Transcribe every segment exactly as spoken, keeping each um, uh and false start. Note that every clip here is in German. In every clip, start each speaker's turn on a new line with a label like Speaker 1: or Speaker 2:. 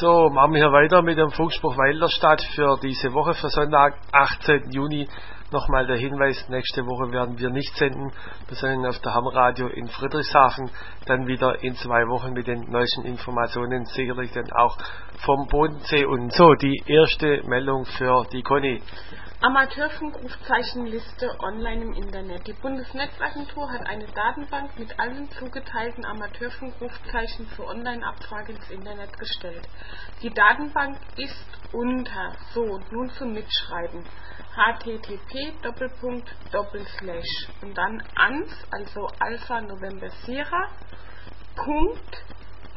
Speaker 1: So, machen wir hier weiter mit dem Funkspruch Weilerstadt für diese Woche, für Sonntag, achtzehnten Juni. Nochmal der Hinweis, nächste Woche werden wir nicht senden, wir senden auf der Hammerradio in Friedrichshafen, dann wieder in zwei Wochen mit den neuesten Informationen, sicherlich dann auch vom Bodensee. Und so, die erste Meldung für die Conny.
Speaker 2: Amateurfunk-Rufzeichenliste online im Internet. Die Bundesnetzagentur hat eine Datenbank mit allen zugeteilten Amateurfunk-Rufzeichen für Online-Abfrage ins Internet gestellt. Die Datenbank ist unter, so und nun zum Mitschreiben, http Doppelpunkt Doppelslash und dann ans, also Alpha November Sierra, Punkt,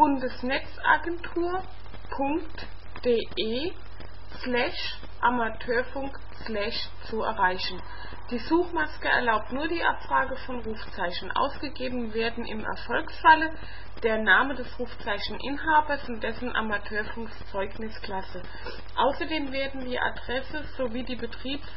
Speaker 2: bundesnetzagentur.de slash Amateurfunk slash zu erreichen. Die Suchmaske erlaubt nur die Abfrage von Rufzeichen. Ausgegeben werden im Erfolgsfalle der Name des Rufzeicheninhabers und dessen Amateurfunkzeugnisklasse. Außerdem werden die Adresse sowie die Betriebs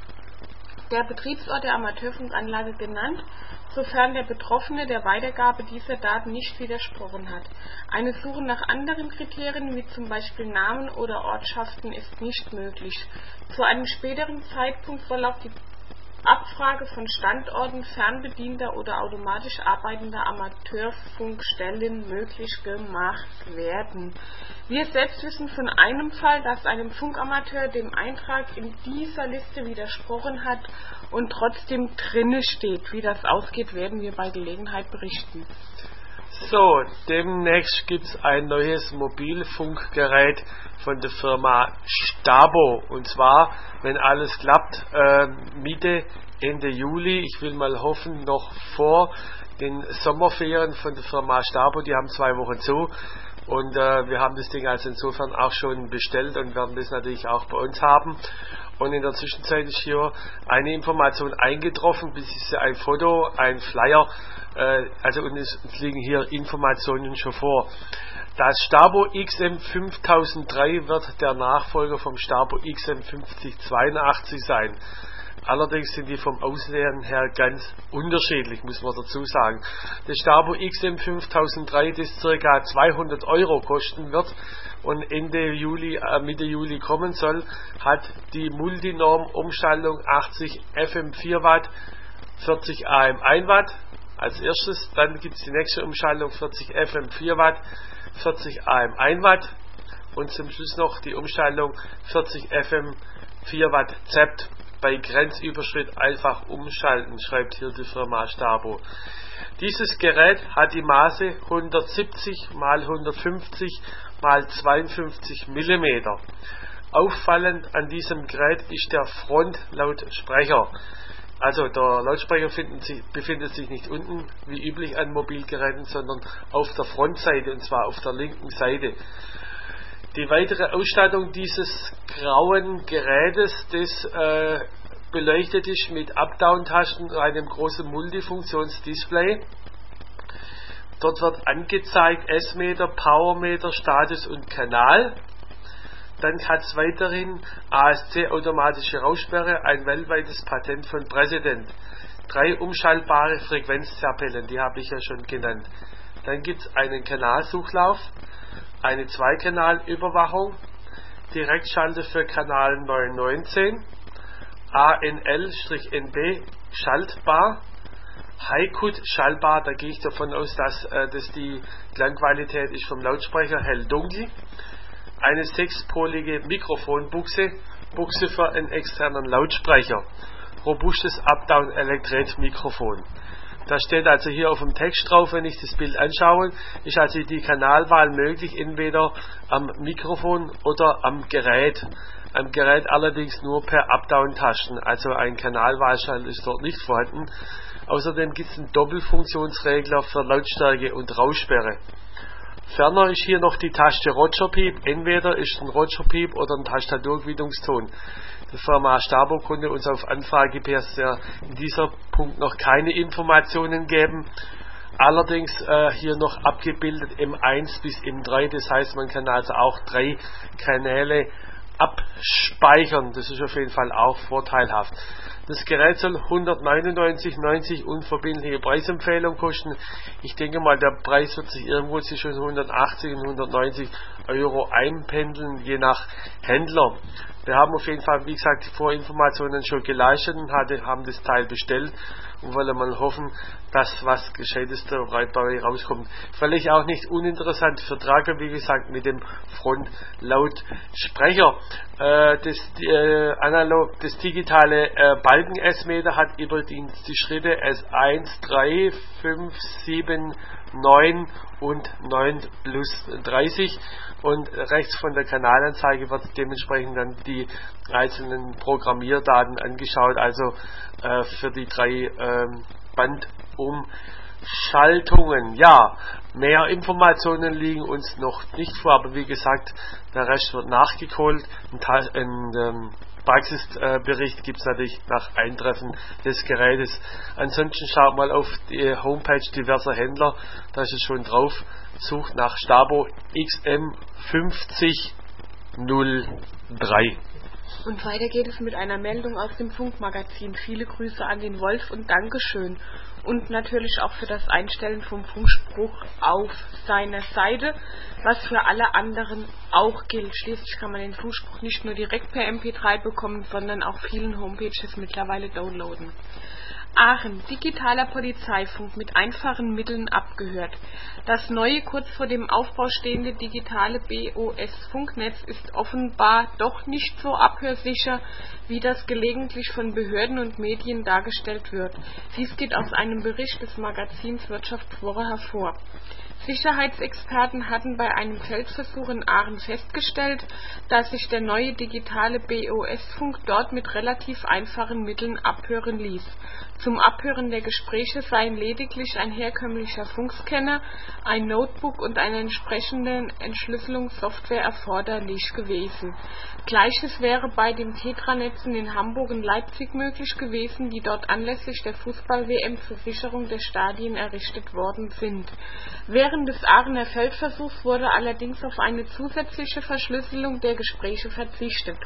Speaker 2: der Betriebsort der Amateurfunkanlage genannt, sofern der Betroffene der Weitergabe dieser Daten nicht widersprochen hat. Eine Suche nach anderen Kriterien, wie zum Beispiel Namen oder Ortschaften, ist nicht möglich. Zu einem späteren Zeitpunkt soll auch die Abfrage von Standorten fernbedienter oder automatisch arbeitender Amateurfunkstellen möglich gemacht werden. Wir selbst wissen von einem Fall, dass einem Funkamateur dem Eintrag in dieser Liste widersprochen hat und trotzdem drinne steht. Wie das ausgeht, werden wir bei Gelegenheit berichten.
Speaker 1: So, demnächst gibt es ein neues Mobilfunkgerät von der Firma Stabo. Und zwar, wenn alles klappt, äh, Mitte, Ende Juli. Ich will mal hoffen, noch vor den Sommerferien von der Firma Stabo. Die haben zwei Wochen zu. Und äh, wir haben das Ding also insofern auch schon bestellt und werden das natürlich auch bei uns haben. Und in der Zwischenzeit ist hier eine Information eingetroffen, beziehungsweise ein Foto, ein Flyer, äh, also und es, es liegen hier Informationen schon vor. Das Stabo X M fünftausenddrei wird der Nachfolger vom Stabo X M fünfzig zweiundachtzig sein. Allerdings sind die vom Aussehen her ganz unterschiedlich, muss man dazu sagen. Das Stabo X M fünftausenddrei, das ca. zweihundert Euro kosten wird und Ende Juli, äh, Mitte Juli kommen soll, hat die Multinorm-Umschaltung achtzig F M vier Watt, vierzig A M ein Watt als erstes. Dann gibt es die nächste Umschaltung vierzig F M vier Watt, vierzig A M ein Watt und zum Schluss noch die Umschaltung vierzig F M vier Watt Z E P. Bei Grenzüberschritt einfach umschalten, schreibt hier die Firma Stabo. Dieses Gerät hat die Maße hundertsiebzig mal hundertfünfzig mal zweiundfünfzig Millimeter. Auffallend an diesem Gerät ist der Frontlautsprecher. Also der Lautsprecher sich, befindet sich nicht unten, wie üblich an Mobilgeräten, sondern auf der Frontseite, und zwar auf der linken Seite. Die weitere Ausstattung dieses grauen Gerätes, das äh, beleuchtet ist mit Up-Down-Tasten und einem großen Multifunktionsdisplay. Dort wird angezeigt S-Meter, Powermeter, Status und Kanal. Dann hat es weiterhin A S C automatische Raussperre, ein weltweites Patent von Präsident. Drei umschaltbare Frequenzzerpellen, die habe ich ja schon genannt. Dann gibt es einen Kanalsuchlauf, eine Zweikanalüberwachung, Direktschalter für Kanal neunhundertneunzehn, A N L N B schaltbar, Hi-Cut schaltbar, da gehe ich davon aus, dass äh, das die Klangqualität ist vom Lautsprecher hell-dunkel, eine sechspolige Mikrofonbuchse, Buchse für einen externen Lautsprecher, robustes Up-Down-Elektret-Mikrofon. Da steht also hier auf dem Text drauf, wenn ich das Bild anschaue, ist also die Kanalwahl möglich, entweder am Mikrofon oder am Gerät. Am Gerät allerdings nur per Up-Down-Tasten, also ein Kanalwahlschalter ist dort nicht vorhanden. Außerdem gibt es einen Doppelfunktionsregler für Lautstärke und Raussperre. Ferner ist hier noch die Taste Roger Piep, entweder ist ein Roger Piep oder ein Tastaturquietungston. Die Firma Stabo konnte uns auf Anfrage bisher in dieser Punkt noch keine Informationen geben. Allerdings äh, hier noch abgebildet M eins bis M drei, das heißt, man kann also auch drei Kanäle abspeichern. Das ist auf jeden Fall auch vorteilhaft. Das Gerät soll hundertneunundneunzig neunzig unverbindliche Preisempfehlung kosten. Ich denke mal, der Preis wird sich irgendwo zwischen hundertachtzig und hundertneunzig Euro einpendeln, je nach Händler. Wir haben auf jeden Fall, wie gesagt, die Vorinformationen schon geleistet und haben das Teil bestellt und wollen mal hoffen, dass was Gescheites dabei rauskommt. Völlig auch nicht uninteressant für Trager, wie gesagt, mit dem Frontlautsprecher. Äh, das, äh, analog, das digitale äh, Balken-S-Meter hat übrigens die Schritte S eins, drei, fünf, sieben, neun und neun plus dreißig und rechts von der Kanalanzeige wird dementsprechend dann die einzelnen Programmierdaten angeschaut, also äh, für die drei ähm, Bandumschaltungen. Ja, mehr Informationen liegen uns noch nicht vor, aber wie gesagt, der Rest wird nachgeholt. Ein ähm, Praxisbericht gibt es natürlich nach Eintreffen des Gerätes. Ansonsten schaut mal auf die Homepage diverser Händler, da ist es schon drauf. Sucht nach Stabo X M fünf null null drei.
Speaker 2: Und weiter geht es mit einer Meldung aus dem Funkmagazin. Viele Grüße an den Wolf und Dankeschön. Und natürlich auch für das Einstellen vom Funkspruch auf seiner Seite, was für alle anderen auch gilt. Schließlich kann man den Funkspruch nicht nur direkt per M P drei bekommen, sondern auch vielen Homepages mittlerweile downloaden. Aachen, digitaler Polizeifunk mit einfachen Mitteln abgehört. Das neue, kurz vor dem Aufbau stehende digitale B O S-Funknetz ist offenbar doch nicht so abhörsicher, wie das gelegentlich von Behörden und Medien dargestellt wird. Dies geht aus einem Bericht des Magazins Wirtschaftswoche hervor. Sicherheitsexperten hatten bei einem Feldversuch in Aachen festgestellt, dass sich der neue digitale B O S-Funk dort mit relativ einfachen Mitteln abhören ließ. Zum Abhören der Gespräche seien lediglich ein herkömmlicher Funkscanner, ein Notebook und eine entsprechende Entschlüsselungssoftware erforderlich gewesen. Gleiches wäre bei den Tetranetzen in Hamburg und Leipzig möglich gewesen, die dort anlässlich der Fußball-W M zur Sicherung der Stadien errichtet worden sind. Während des Aachener Feldversuchs wurde allerdings auf eine zusätzliche Verschlüsselung der Gespräche verzichtet.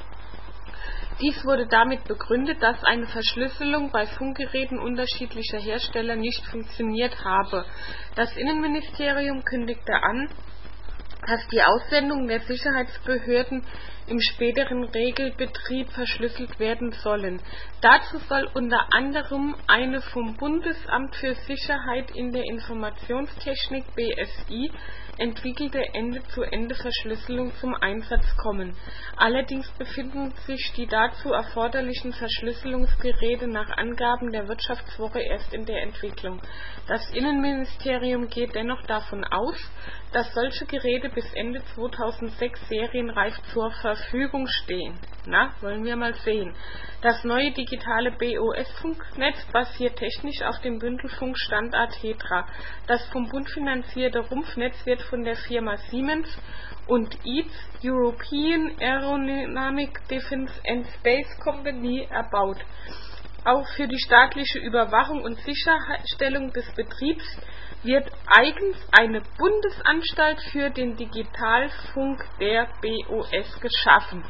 Speaker 2: Dies wurde damit begründet, dass eine Verschlüsselung bei Funkgeräten unterschiedlicher Hersteller nicht funktioniert habe. Das Innenministerium kündigte an, dass die Aussendungen der Sicherheitsbehörden im späteren Regelbetrieb verschlüsselt werden sollen. Dazu soll unter anderem eine vom Bundesamt für Sicherheit in der Informationstechnik B S I entwickelte Ende-zu-Ende-Verschlüsselung zum Einsatz kommen. Allerdings befinden sich die dazu erforderlichen Verschlüsselungsgeräte nach Angaben der Wirtschaftswoche erst in der Entwicklung. Das Innenministerium geht dennoch davon aus, dass solche Geräte bis Ende zweitausendsechs serienreif zur Verfügung stehen. Na, wollen wir mal sehen. Das neue digitale B O S-Funknetz basiert technisch auf dem Bündelfunkstandard TETRA. Das vom Bund finanzierte Rumpfnetz wird von der Firma Siemens und E A T S, European Aerodynamic Defence and Space Company, erbaut. Auch für die staatliche Überwachung und Sicherstellung des Betriebs wird eigens eine Bundesanstalt für den Digitalfunk der B O S geschaffen.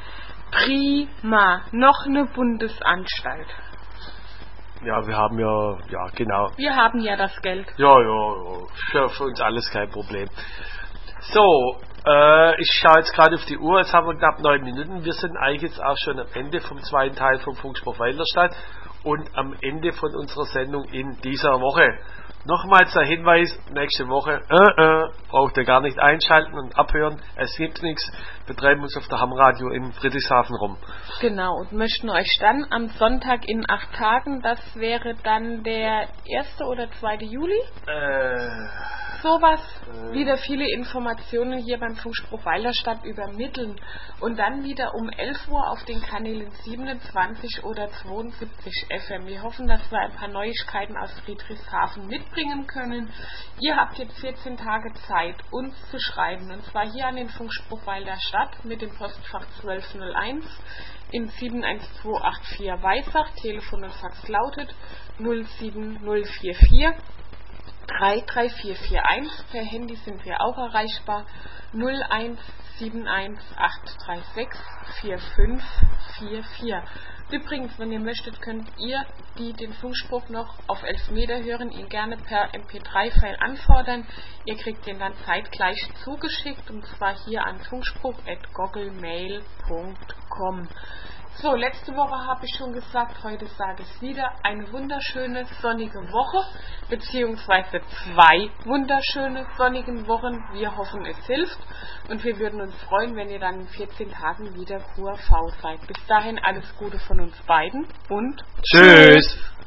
Speaker 2: Prima, noch eine Bundesanstalt.
Speaker 1: Ja, wir haben ja, ja, genau.
Speaker 2: Wir haben ja das Geld.
Speaker 1: Ja, ja, ja, für uns alles kein Problem. So, äh, ich schaue jetzt gerade auf die Uhr, jetzt haben wir knapp neun Minuten. Wir sind eigentlich jetzt auch schon am Ende vom zweiten Teil vom Funkspruch Weilerstadt und am Ende von unserer Sendung in dieser Woche. Nochmals der Hinweis, nächste Woche äh, äh, braucht ihr gar nicht einschalten und abhören, es gibt nichts, wir treiben uns auf der Hamradio in Friedrichshafen rum.
Speaker 2: Genau, und möchten euch dann am Sonntag in acht Tagen, das wäre dann der erste oder zweite Juli,
Speaker 1: äh,
Speaker 2: sowas,
Speaker 1: äh,
Speaker 2: wieder viele Informationen hier beim Funkspruch Weilerstadt übermitteln und dann wieder um elf Uhr auf den Kanälen siebenundzwanzig oder zweiundsiebzig F M. Wir hoffen, dass wir ein paar Neuigkeiten aus Friedrichshafen mitbringen können. Ihr habt jetzt vierzehn Tage Zeit, uns zu schreiben, und zwar hier an den Funkspruch Weilerstadt mit dem Postfach zwölf null eins in sieben eins zwei acht vier Weissach. Telefon und Fax lautet null sieben null vier vier drei drei vier vier eins. Per Handy sind wir auch erreichbar. null eins sieben eins acht drei sechs vier fünf vier vier. Übrigens, wenn ihr möchtet, könnt ihr, die den Funkspruch noch auf elf Meter hören, ihn gerne per M P drei File anfordern. Ihr kriegt den dann zeitgleich zugeschickt, und zwar hier an funkspruch at gogglemail punkt com. So, letzte Woche habe ich schon gesagt, heute sage ich es wieder, eine wunderschöne sonnige Woche, beziehungsweise zwei wunderschöne sonnige Wochen. Wir hoffen, es hilft, und wir würden uns freuen, wenn ihr dann in vierzehn Tagen wieder Q R V seid. Bis dahin alles Gute von uns beiden und
Speaker 1: tschüss!